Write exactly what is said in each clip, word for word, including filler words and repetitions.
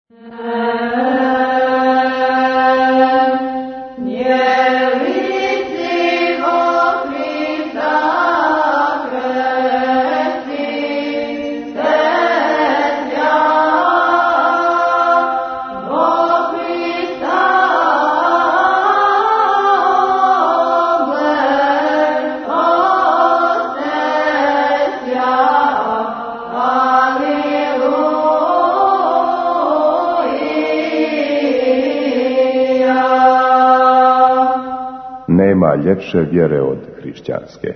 Nema ljepše vjere od hrišćanske.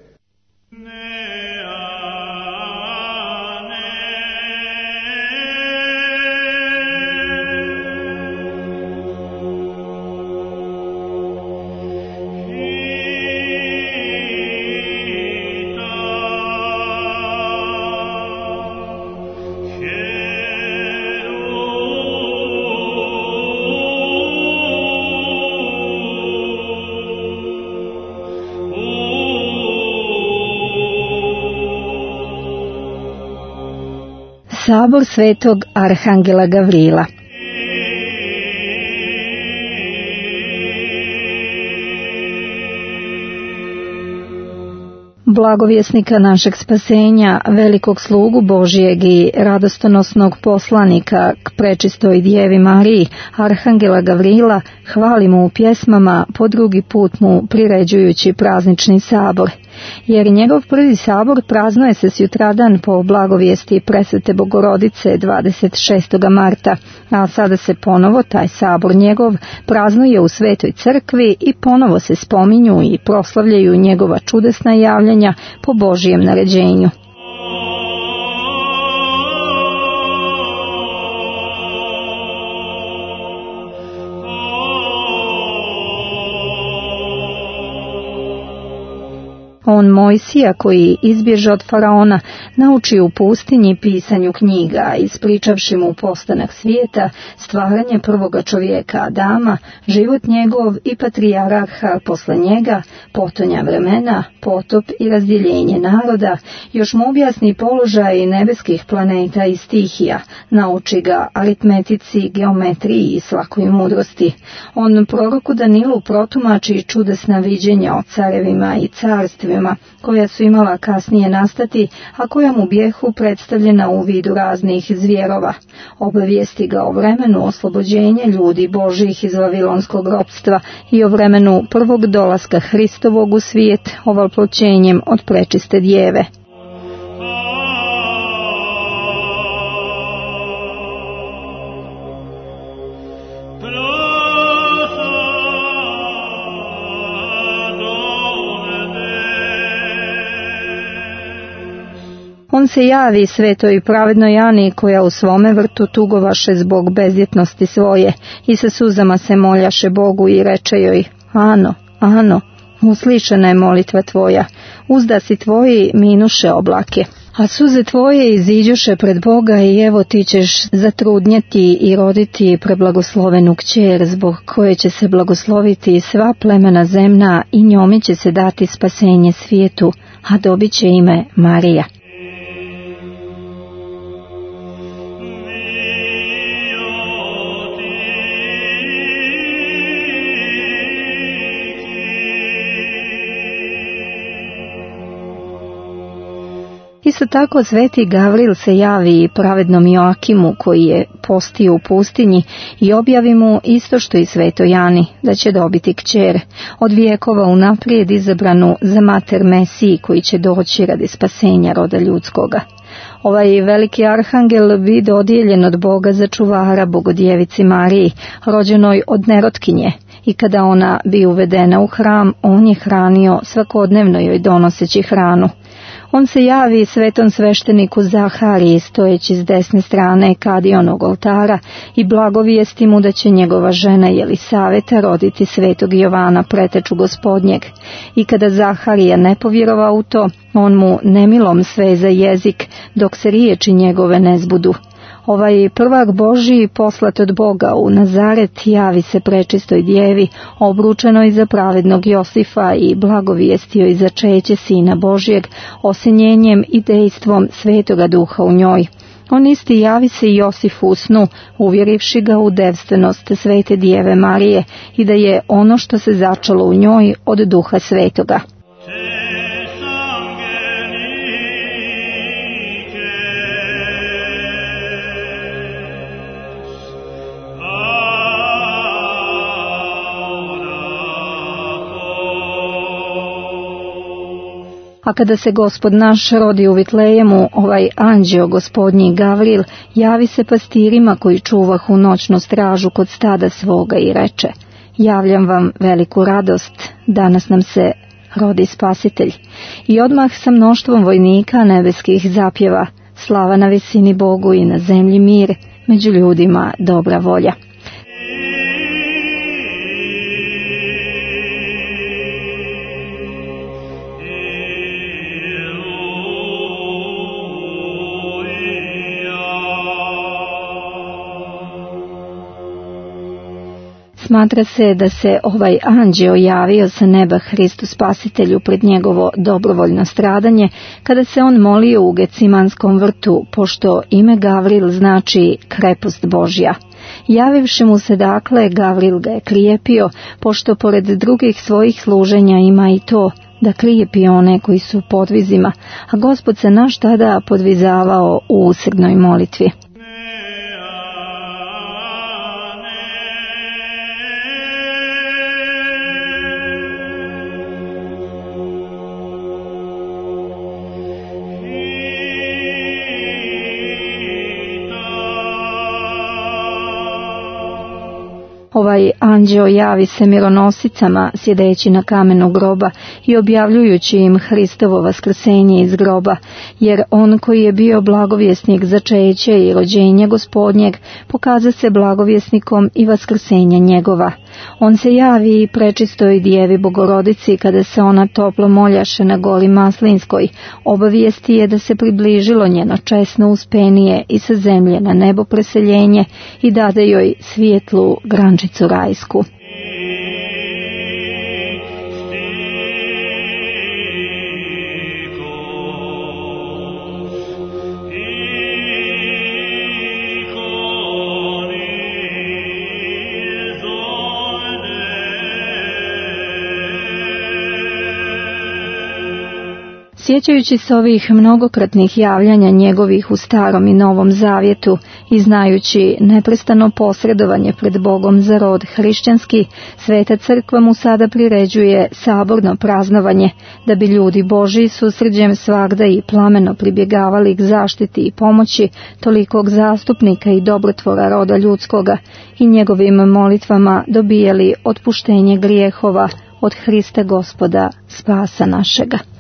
Sabor svetog Arhangela Gavrila. Blagovjesnika našeg spasenja, velikog slugu Božijeg i radostonosnog poslanika k prečistoj Djevi Mariji, Arhangela Gavrila, hvalimo u pjesmama, po drugi put mu priređujući praznični sabor. Jer njegov prvi sabor praznuje se sutradan po blagovijesti Presvete Bogorodice dvadeset šestog marta, a sada se ponovo taj sabor njegov praznuje u Svetoj crkvi i ponovo se spominju i proslavljaju njegova čudesna javljanja po Božijem naređenju. On Mojsija, koji izbježe od faraona, nauči u pustinji pisanju knjiga, ispričavši mu postanak svijeta, stvaranje prvoga čovjeka Adama, život njegov i patrijarha posle njega, potonja vremena, potop i razdjeljenje naroda, još mu objasni položaj nebeskih planeta i stihija, nauči ga aritmetici, geometriji i svakoj mudrosti. On proroku Danilu protumači čudesna viđenja o carevima i carstvima, koja su imala kasnije nastati, a koja mu bjehu predstavljena u vidu raznih zvjerova. Obavijesti ga o vremenu oslobođenja ljudi Božih iz vavilonskog ropstva i o vremenu prvog dolaska Hristovog u svijet ovalploćenjem od prečiste Djeve. On se javi svetoj pravednoj Ani, koja u svome vrtu tugovaše zbog bezdjetnosti svoje, i sa suzama se moljaše Bogu i reče joj: Ano, Ano, uslišana je molitva tvoja, uzdasi tvoji minuše oblake. A suze tvoje iziđuše pred Boga i evo ti ćeš zatrudnjeti i roditi preblagoslovenu kćer, zbog koje će se blagosloviti sva plemena zemna i njome će se dati spasenje svijetu, a dobit će ime Marija. Isto tako sveti Gavril se javi pravednom Joakimu, koji je postio u pustinji, i objavi mu isto što i svetoj Ani, da će dobiti kćer, od vijekova unaprijed izabranu za mater Mesiji, koji će doći radi spasenja roda ljudskoga. Ovaj veliki arhangel bi dodijeljen od Boga za čuvara Bogodjevici Mariji, rođenoj od nerotkinje, i kada ona bi uvedena u hram, on je hranio svakodnevno joj donoseći hranu. On se javi svetom svešteniku Zahariji, stojeći s desne strane Kadionog oltara, i blagovijesti mu da će njegova žena Jelisaveta roditi svetog Jovana, preteču Gospodnjeg. I kada Zaharija ne povjerova u to, on mu nemilom sveza jezik, dok se riječi njegove ne zbudu. Ovaj prvak Božiji, poslat od Boga u Nazaret, javi se prečistoj Djevi, obručenoj za pravednog Josifa, i blagovijestio i začeće Sina Božijeg, osinjenjem i dejstvom Svetoga Duha u njoj. On isti javi se i Josifu u snu, uvjerivši ga u devstvenost Svete Djeve Marije i da je ono što se začalo u njoj od Duha Svetoga. A kada se Gospod naš rodi u Vitlejemu, ovaj anđeo Gospodnji Gavril javi se pastirima koji čuvahu noćnu stražu kod stada svoga i reče: javljam vam veliku radost, danas nam se rodi Spasitelj. I odmah sa mnoštvom vojnika nebeskih zapjeva: slava na visini Bogu i na zemlji mir, među ljudima dobra volja. Smatra se da se ovaj anđeo javio sa neba Hristu Spasitelju pred njegovo dobrovoljno stradanje, kada se on molio u Gecimanskom vrtu, pošto ime Gavril znači krepost Božja. Javivši mu se dakle, Gavril ga je krijepio, pošto pored drugih svojih služenja ima i to, da krijepi one koji su u podvizima, a Gospod se naš tada podvizavao u usrdnoj molitvi. Ovaj anđeo javi se mironosicama sjedeći na kamenu groba i objavljujući im Hristovo vaskrsenje iz groba, jer on koji je bio blagovjesnik začeća i rođenja Gospodnjeg pokaza se blagovjesnikom i vaskrsenja njegova. On se javi i prečistoj Djevi Bogorodici kada se ona toplo moljaše na goli Maslinskoj, obavijesti je da se približilo njeno česno uspenije i sa zemlje na nebo preseljenje i dade joj svijetlu grančicu rajsku. Sjećajući se ovih mnogokratnih javljanja njegovih u Starom i Novom Zavjetu i znajući neprestano posredovanje pred Bogom za rod hrišćanski, Sveta Crkva mu sada priređuje saborno praznovanje, da bi ljudi Božji susređem svagda i plameno pribjegavali k zaštiti i pomoći tolikog zastupnika i dobrotvora roda ljudskoga i njegovim molitvama dobijali otpuštenje grijehova od Hrista Gospoda, spasa našega.